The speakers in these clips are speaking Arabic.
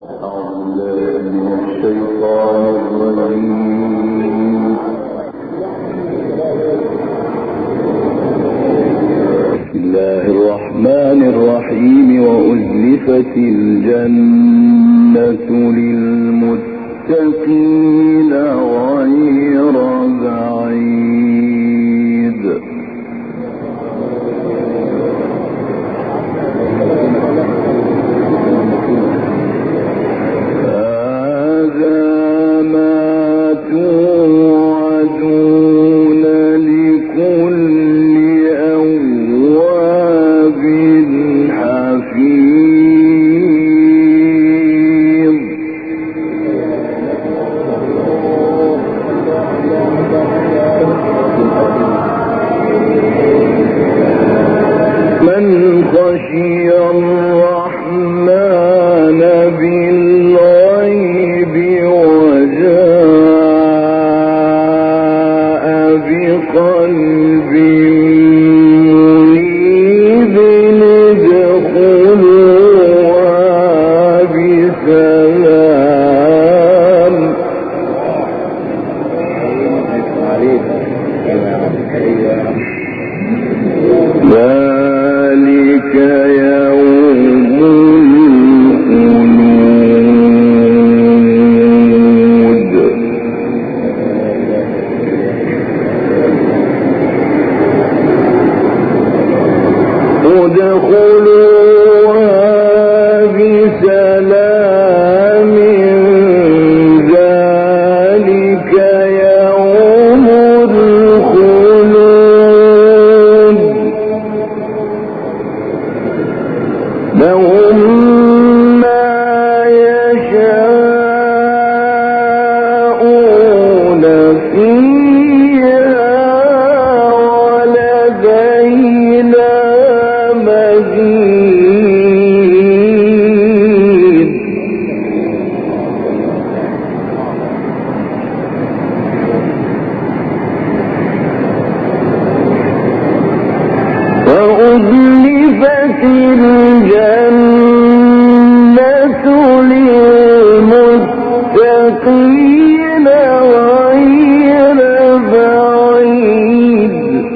وأزلفت الجنة للمتقين غير بعيد. هذا ما توعدون لكل أواب حفيظ. من خشي الرحمن بالغيب وجاء بقلب منيب ادخلوها بسلام. ذلك يوم الخلود. ادخلوها بسلام. ذلك يوم الخلود. لهم ما يشاءون فيها ولدينا مزيد. وأزلفت الجنة للمتقين غير بعيد.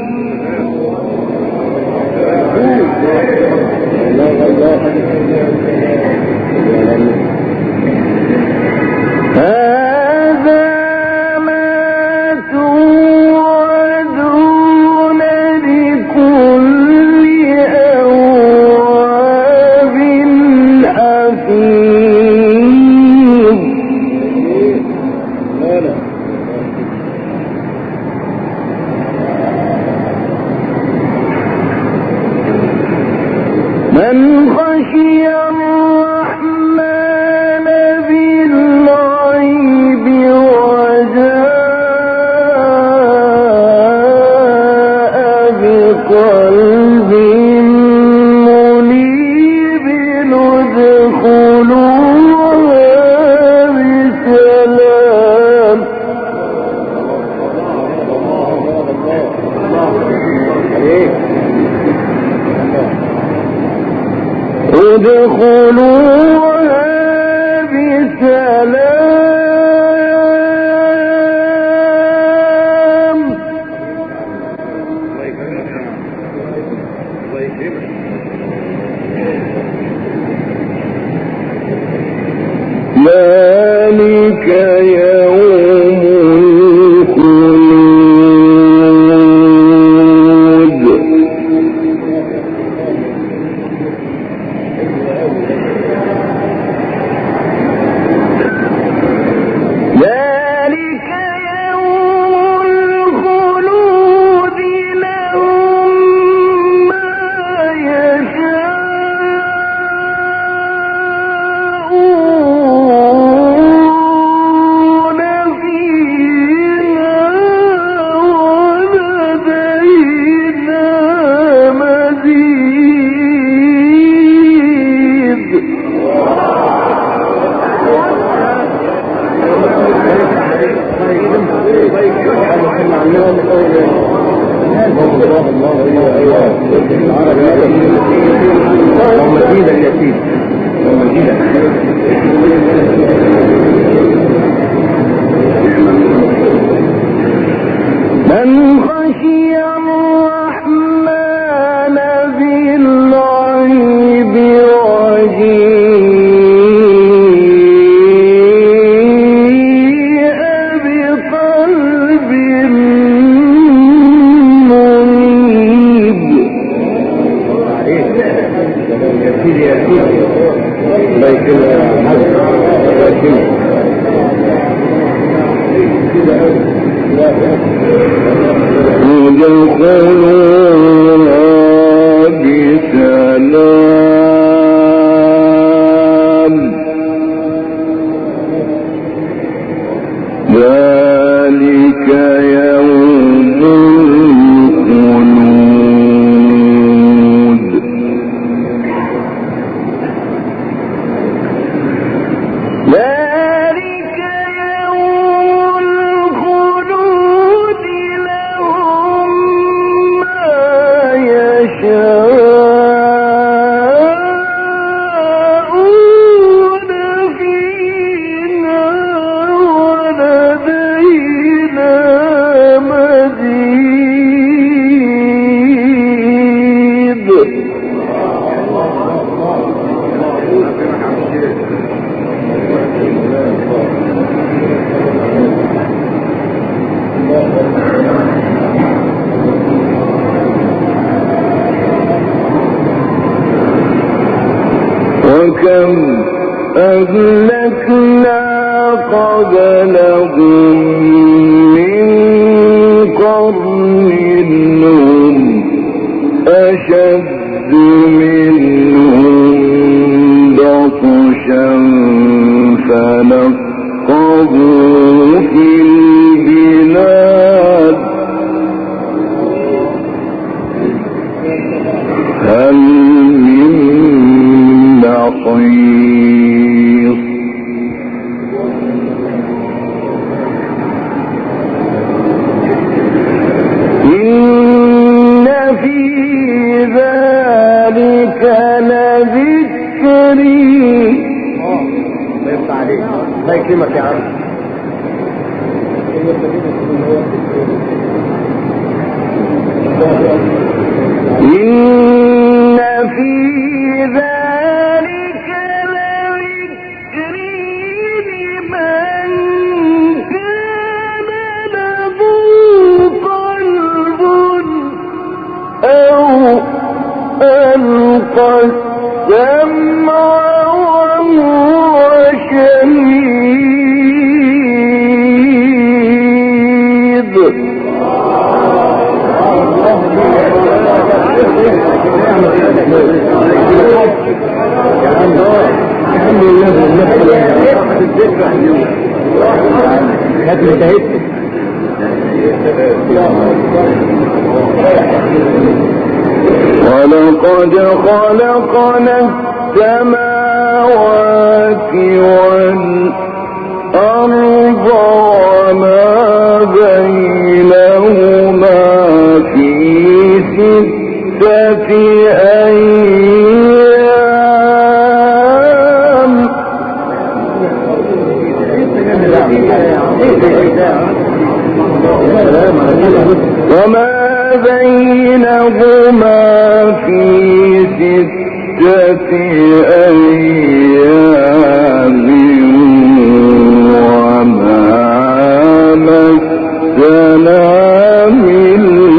هذا ما توعدون لكل أواب حفيظ. من خشي الرحمن بالغيب وجاء بقلب منيب ادخلوها بسلام. ادخلوها بسلام. ذلك يوم الخلود. ذلك يوم الخلود. لهم ما يشاءون فيها ولدينا مزيد. اللهم زيد اليتيم. اللهم زيد وكم أهلكنا قبلهم من قرن هم أشد منهم بطشا فنقبوا في البلاد هل من محيص إن في ذلك لذكري الله يفتح عليك الله يكرمك يا عم. إن في ذلك لذكري لمن كان له قلب أو ألقى السمع وهو شهيد. ولقد خلقنا السماوات والأرض وما بينهما في 6 أيام وما بينهما في 6 أيام وما مسنا من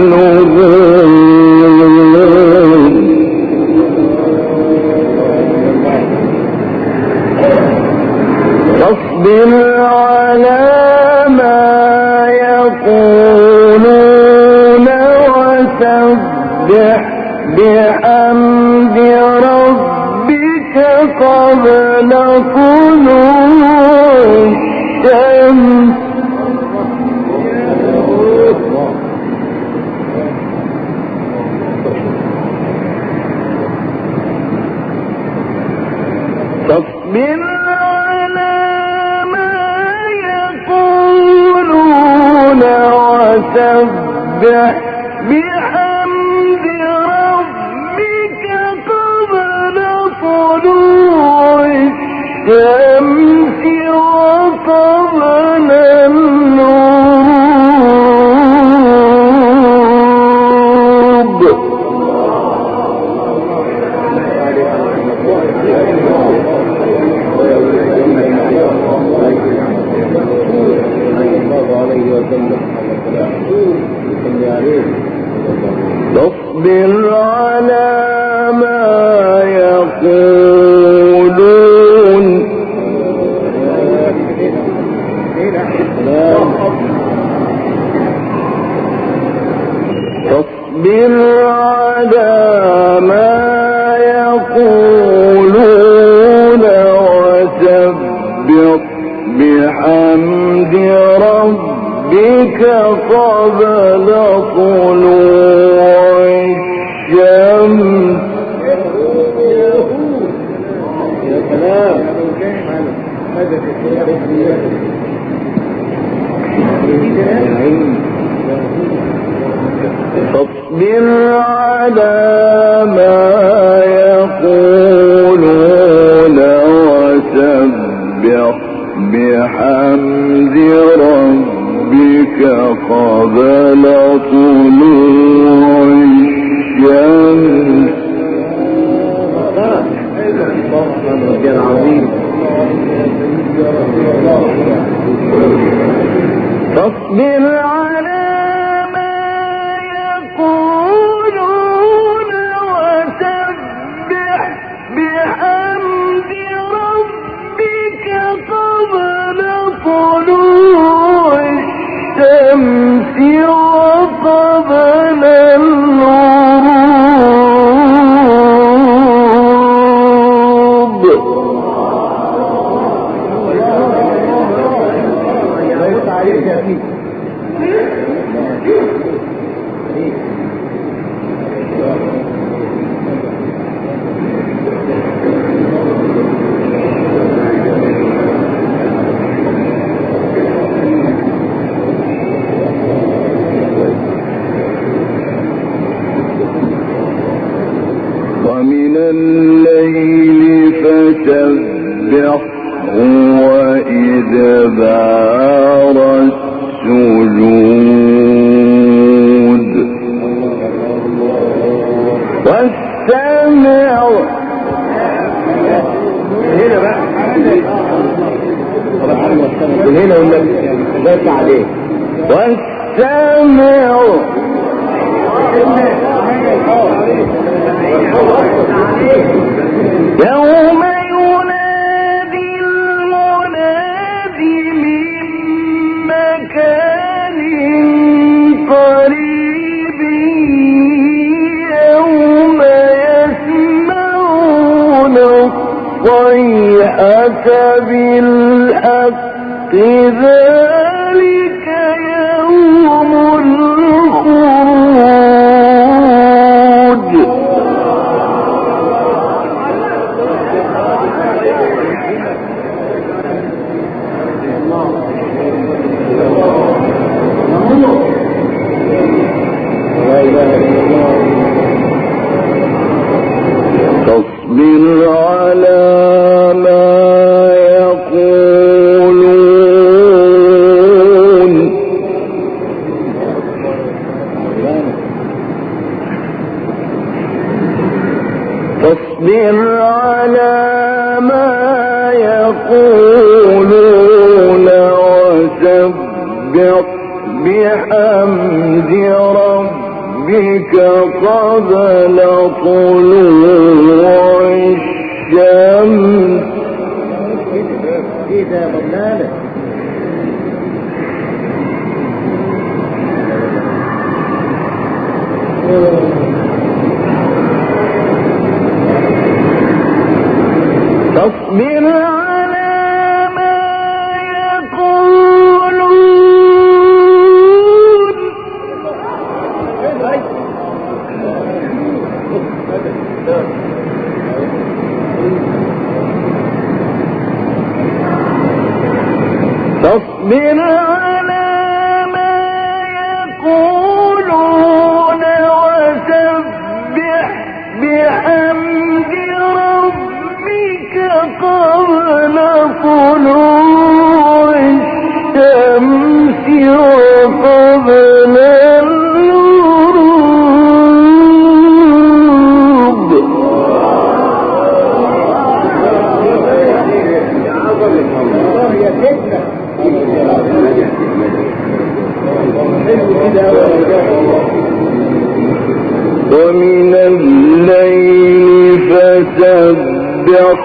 لغوب. فاصبر على ما يقولون وسبح بحمد ربك قبل طلوع الشمس فاصبر على ما يقولون وسبح بحمد ربك قبل طلوع الشمس وقبل الغروب. فاصبر على ما يقولون بحمد ربك قبل طلوع الشمس. فاصبر على ما يقولون وسبح بحمد ربك قبل طلوع الشمس. فاصبر على ما يقولون وسبح بحمد ربك قبل طلوع الشمس وقبل الغروب. ومن الليل فسبحه وإدبار السجود واستمع. هنا بقى هنا والنبي بس عليه. واستمع يوم ينادي المنادي من مكان قريب يوم يسمعون الصيحة بالحق ذلك يوم الخروج. فاصبر على ما يقولون فاصبر على ما يقولون وسبح بحمد ربك قبل طلوع الشمس. ايه ده بطلالة؟ فاصبر على ما يقولون فاصبر على ما يقولون وسبح بحمد ربك قبل طلوع الشمس وقبل الغروب. ومن الليل فسبح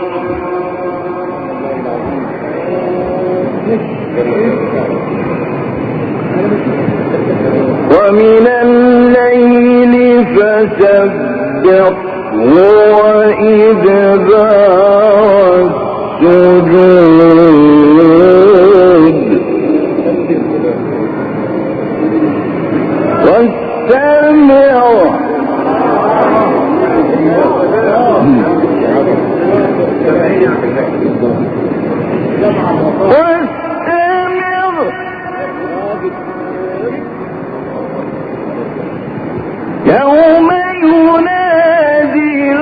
ومن الليل فسبح وإدبار السجود يوم ينادي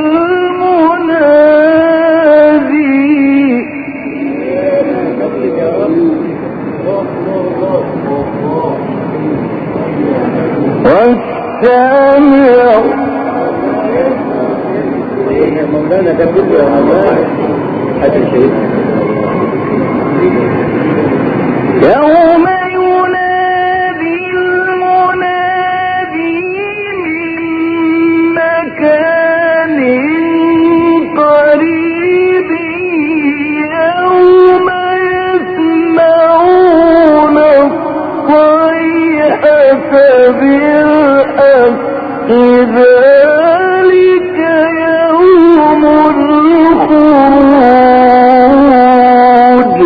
المنادي واستمع مولانا ده كله يا مولانا هات الشهيد يوم ينادي المنادي من مكان قريب يوم يسمعون الصيحة بالحق ذلك يوم الخروج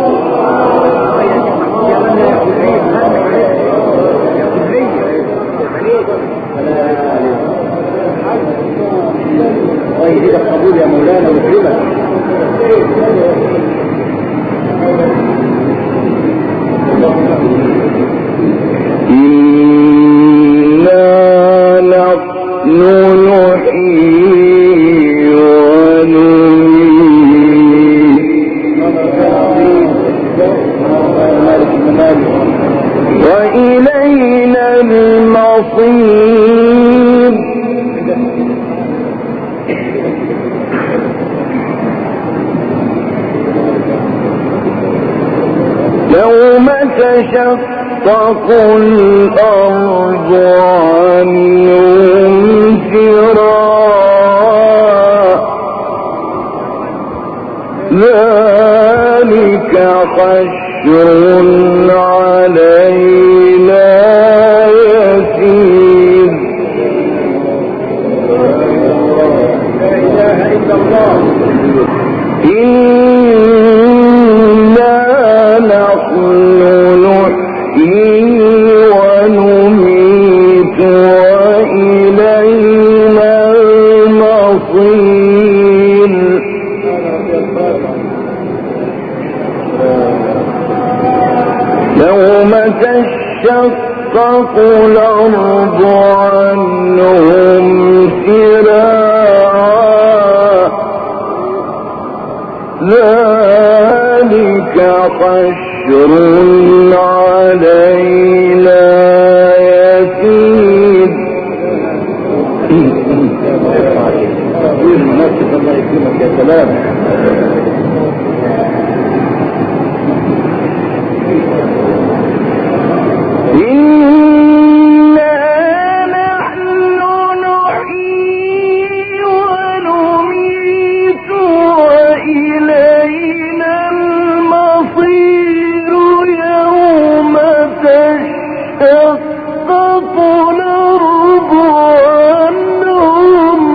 يزيد القبول يا مولانا ويكرمك إنا نحن نحيي ونميت وإلينا المصير يوم تشقق الأرض عنهم فرارا ذلك حشر علينا يسير لا إله إلا الله إنا نحن نحيي ونميت وإلينا المصير يوم تشقق الأرض عنهم سراعا ذلك حشر علينا يسير الله يكرمك يا سلام إنا نحن نحيي ونميت وإلينا المصير يوم تشقق الأرض عنهم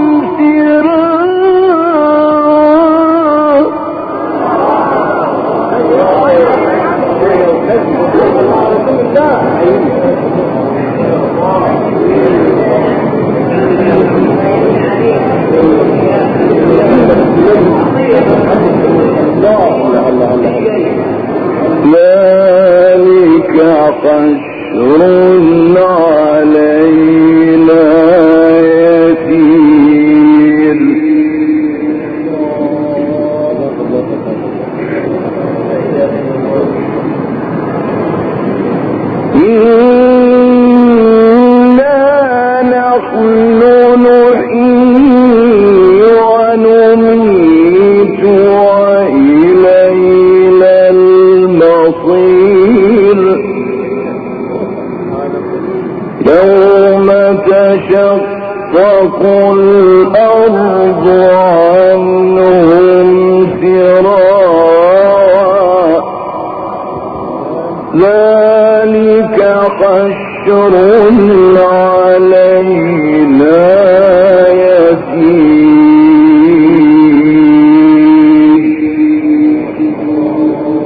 ذلك حشر علينا يسير إنا نحن نحيي ونميت وإلينا المصير يوم تشقق الأرض عنهم فرارا ذلك حشر علينا يسير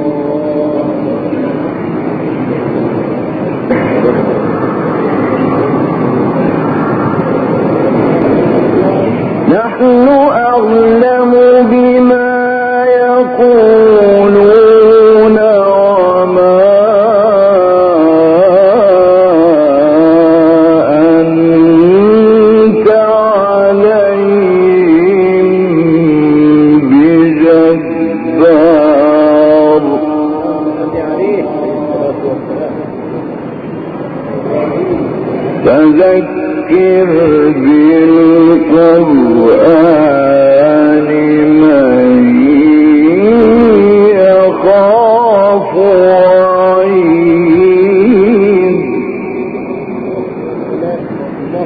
عليهم بجبار فذكر بالقرآن